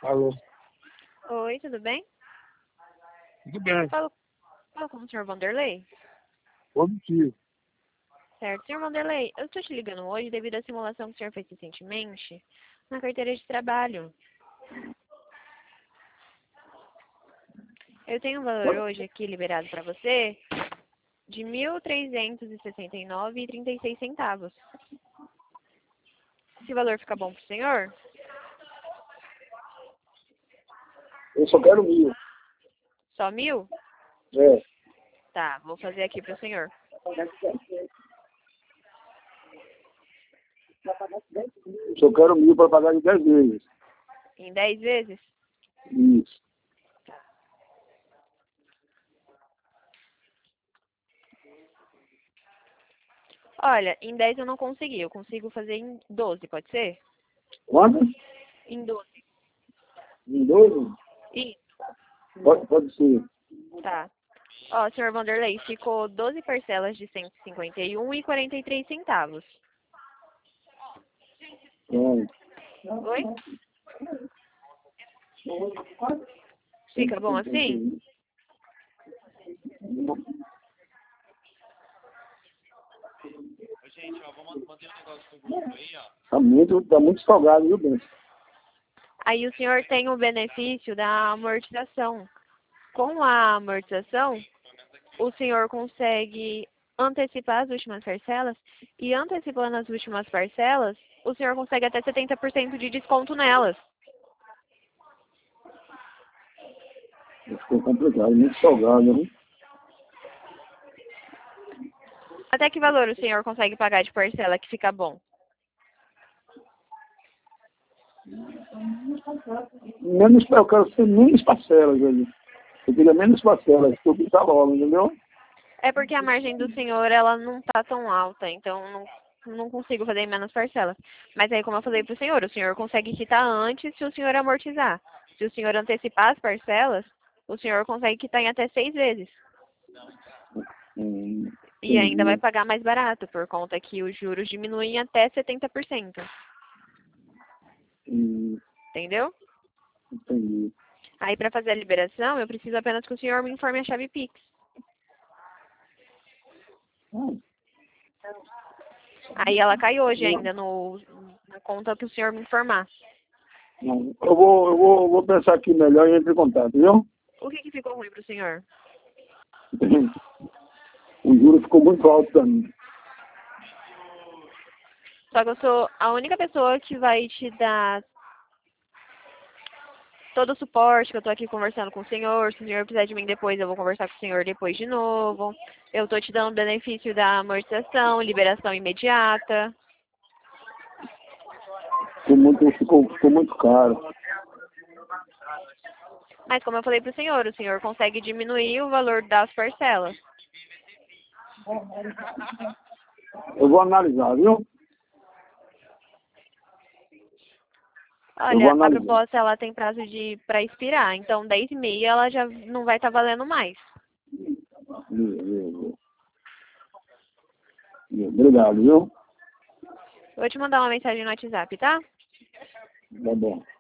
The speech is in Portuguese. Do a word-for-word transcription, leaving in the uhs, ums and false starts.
Alô, Oi, tudo bem? tudo bem, Falo, falo com o senhor Vanderlei? positivo. Certo. senhor Vanderlei, eu estou te ligando hoje devido à simulação que o senhor fez recentemente na carteira de trabalho. Eu tenho um valor hoje aqui liberado para você de mil trezentos e sessenta e nove reais e trinta e seis centavos. Esse valor fica bom para o senhor? Eu só quero mil. Só mil? É, Tá, vou fazer aqui para o senhor. eu só quero mil para pagar em dez vezes. Em dez vezes? Isso. Olha, em dez eu não consegui. Eu consigo fazer em doze, pode ser? Quanto? Em doze. Em doze? Ih, Pode, pode ser. tá. Ó, senhor Vanderlei, ficou doze parcelas de cento e cinquenta e um reais e quarenta e três centavos. Pronto. Oi? Fica bom assim? Tá muito, tá muito salgado, viu, Bento? Aí o senhor tem o benefício da amortização. Com a amortização, o senhor consegue antecipar as últimas parcelas e antecipando as últimas parcelas, o senhor consegue até setenta por cento de desconto nelas. Ficou complicado, muito salgado, né? Até que valor o senhor consegue pagar de parcela que fica bom? Menos, eu quero ser menos parcelas ali. Eu queria menos parcelas, porque tá logo, entendeu? É porque a margem do senhor, ela não tá tão alta, então não, não consigo fazer em menos parcelas. Mas aí, como eu falei pro senhor, o senhor consegue quitar antes se o senhor amortizar. Se o senhor antecipar as parcelas, o senhor consegue quitar em até seis vezes. Hum, E ainda vai entendi. pagar mais barato, por conta que os juros diminuem até setenta por cento. Hum, Entendeu? entendi. Aí, para fazer a liberação, eu preciso apenas que o senhor me informe a chave Pix. Hum, Aí ela cai hoje ainda no, na conta que o senhor me informar. não. Eu vou, eu vou, eu vou pensar aqui melhor e entrar em contato, viu? O que, que ficou ruim pro senhor? O juro ficou muito alto pra mim. Só que eu sou a única pessoa que vai te dar todo o suporte, que eu tô aqui conversando com o senhor. Se o senhor precisar de mim depois, eu vou conversar com o senhor depois de novo. Eu tô te dando o benefício da amortização, liberação imediata. Ficou muito, ficou, ficou muito caro. Mas como eu falei pro senhor, o senhor consegue diminuir o valor das parcelas. Eu vou analisar, viu? Eu vou Olha, a analisar. proposta ela tem prazo de para expirar, então dez e meia ela já não vai estar valendo mais. Viu, viu, viu. Viu, obrigado, viu? Eu vou te mandar uma mensagem no WhatsApp, tá? Tá bom.